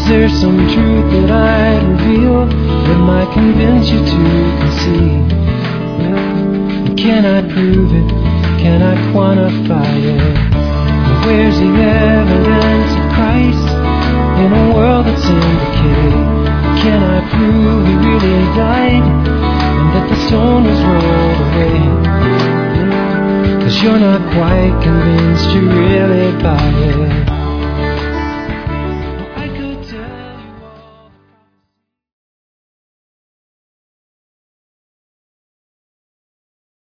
Is there some truth that I'd reveal that might convince you to concede? Can I prove it? Can I quantify it? Where's the evidence of Christ in a world that's in decay? Can I prove He really died and that the stone was rolled away? 'Cause you're not quite convinced you really buy it.